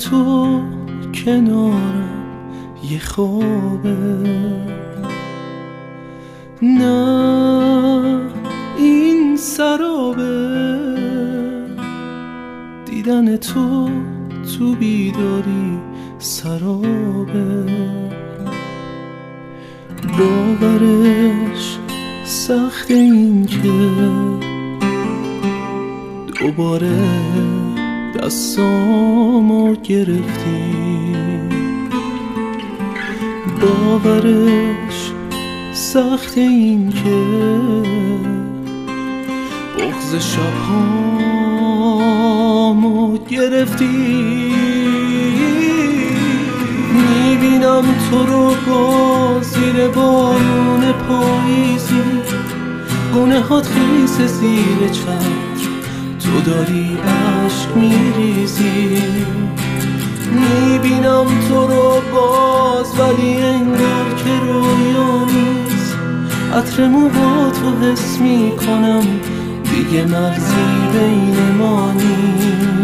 تو کنارم یه خوابه، نه این سرابه. دیدن تو تو بیداری سرابه، باورش سخت این که دوباره دستامو گرفتی، باورش سخت این که بغض شبهامو گرفتی. میبینم تو رو با زیر بارون پاییزی، گونه هات خیس زیر چتر، تو داری عشق میریزی. میبینم تو رو باز ولی انگار که رویا نیست، عطر موهاتو حس میکنم دیگه مرزی بین ما نیست.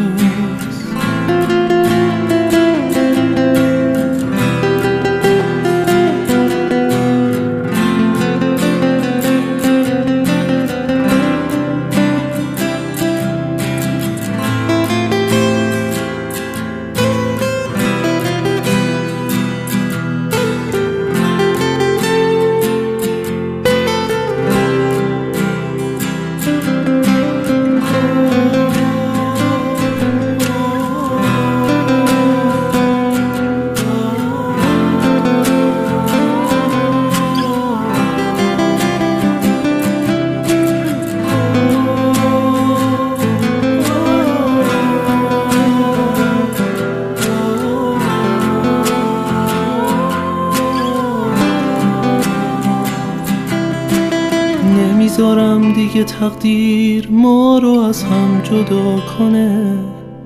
نمیذارم دیگه تقدیر ما رو از هم جدا کنه،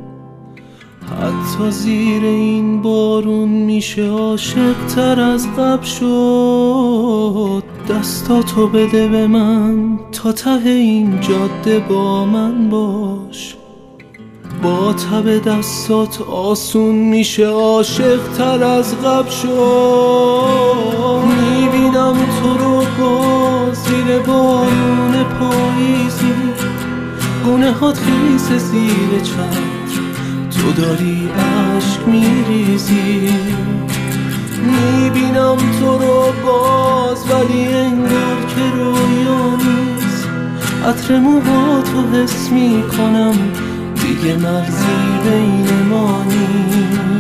حتی زیر این بارون میشه عاشق تر از قبل شد. دستاتو بده به من تا ته این جاده با من باش، با تب دستات آسون میشه عاشق تر از قبل شد. میبینم تو رو با زیر بارون پاییزی، گونه هات خیس زیر چتر، تو داری عشق میریزی. میبینم تو رو باز ولی انگار که رویا نیست، عطر موهاتو حس میکنم دیگه مرزی بین ما نیست.